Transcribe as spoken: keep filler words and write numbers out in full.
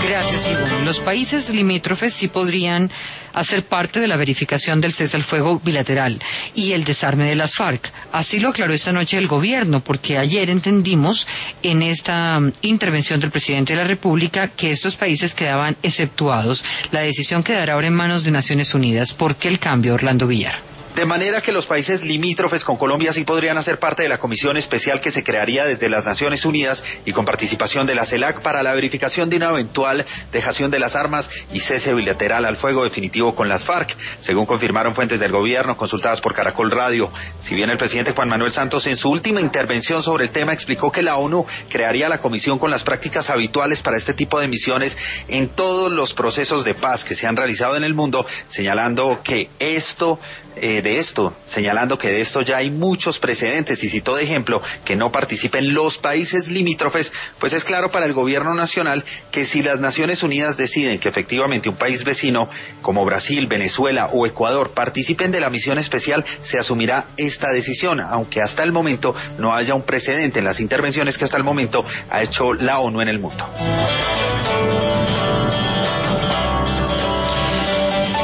Gracias, Ivonne. Los países limítrofes sí podrían hacer parte de la verificación del cese al fuego bilateral y el desarme de las FARC. Así lo aclaró esta noche el gobierno, porque ayer entendimos en esta intervención del presidente de la República que estos países quedaban exceptuados. La decisión quedará ahora en manos de Naciones Unidas. ¿Por qué el cambio, Orlando Villar? De manera que los países limítrofes con Colombia sí podrían hacer parte de la comisión especial que se crearía desde las Naciones Unidas y con participación de la CELAC para la verificación de una eventual dejación de las armas y cese bilateral al fuego definitivo con las FARC, según confirmaron fuentes del gobierno consultadas por Caracol Radio. Si bien el presidente Juan Manuel Santos en su última intervención sobre el tema explicó que la ONU crearía la comisión con las prácticas habituales para este tipo de misiones en todos los procesos de paz que se han realizado en el mundo, señalando que esto Eh, de esto, señalando que de esto ya hay muchos precedentes y citó de ejemplo que no participen los países limítrofes, pues es claro para el gobierno nacional que si las Naciones Unidas deciden que efectivamente un país vecino como Brasil, Venezuela o Ecuador participen de la misión especial, se asumirá esta decisión, aunque hasta el momento no haya un precedente en las intervenciones que hasta el momento ha hecho la ONU en el mundo.